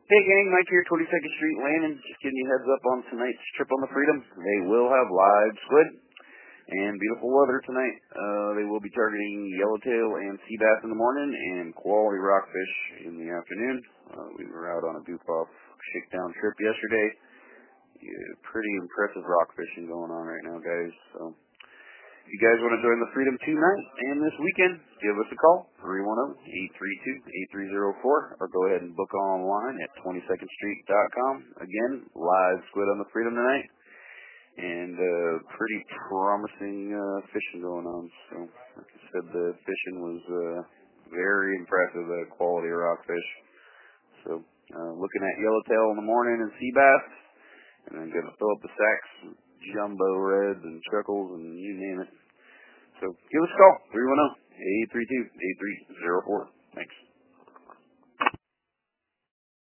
Hey gang, Mike here, 22nd Street Landing. Just giving you a heads up on tonight's trip on the Freedom. They will have live squid and beautiful weather tonight. They will be targeting yellowtail and sea bass in the morning and quality rockfish in the afternoon. We were out on a goof-off shakedown trip yesterday. Pretty impressive rock fishing going on right now, guys. So if you guys want to join the Freedom tonight and this weekend, give us a call, 310-832-8304, or go ahead and book online at 22ndstreet.com. Again, live squid on the Freedom tonight, and pretty promising fishing going on. So, like I said, the fishing was very impressive, the quality of rockfish. So, looking at yellowtail in the morning and sea bass, and then going to fill up the sacks, jumbo reds and chuckles and you name it. So give us a call, 310-832-8304. Thanks.